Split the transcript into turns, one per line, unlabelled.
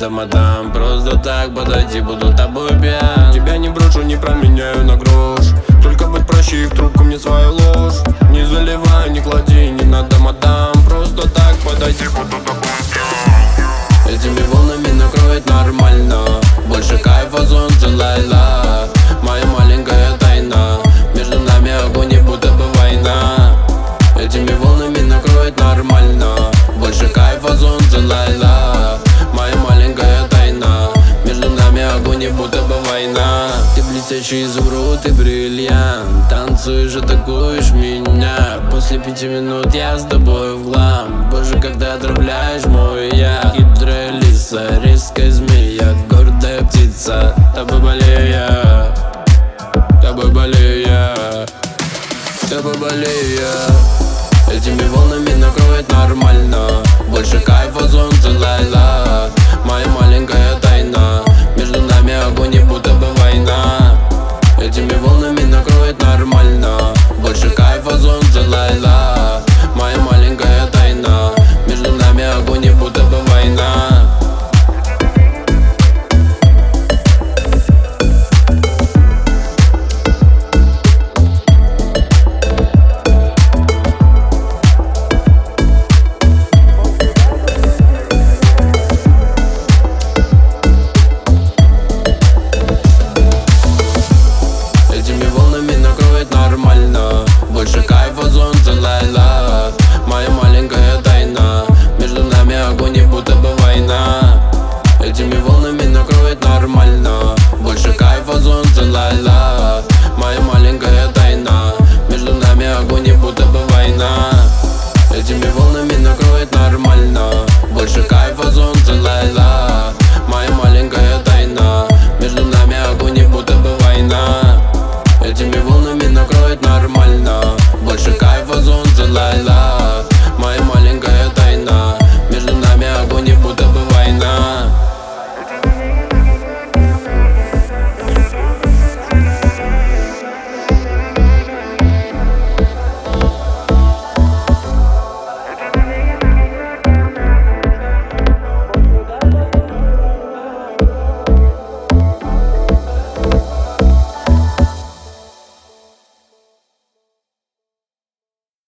надо, мадам. Просто так подойти, буду тобой пьян.
Тебя не брошу, не променяю на грош. Только быть проще и в трубку мне свою ложь. Не заливай, не клади, не надо, мадам. Просто так подойти, буду тобой пьян.
Этими волнами накроет нормально. Больше кайфа, солнце, лайла. Моя маленькая тайна. Между нами огонь, и будто бы война. Этими волнами накроет нормально. Больше кайфа, солнце, лайла. Моя маленькая тайна. Между нами огонь, и будто бы война. Ты блестящий изумруд и бриллиант. Танцуешь, атакуешь меня. После 5 минут я с тобой в глам. Боже, когда отравляешь мой я. Хитрая лиса, резкая змея, гордая птица. Тобой болею я, тобой болею я, тобой болею я. Этими волнами накроет нормально. Больше кайфа, солнце, лайла. Моя маленькая тайна. Между нами огонь, и будто бы война. Этими волнами накроет нормально. Больше кайфа, солнце, лайла. Моя маленькая тайна. Между нами огонь, и будто бы война. Нормально. Больше кайфа, солнце, лайла. Моя маленькая тайна. Между нами огонь, и будто бы война. Этими волнами накроет нормально. Больше кайфа, солнце, лайла. Моя маленькая тайна. Между нами огонь, и будто бы война. Этими волнами накроет нормально. Больше кайфа.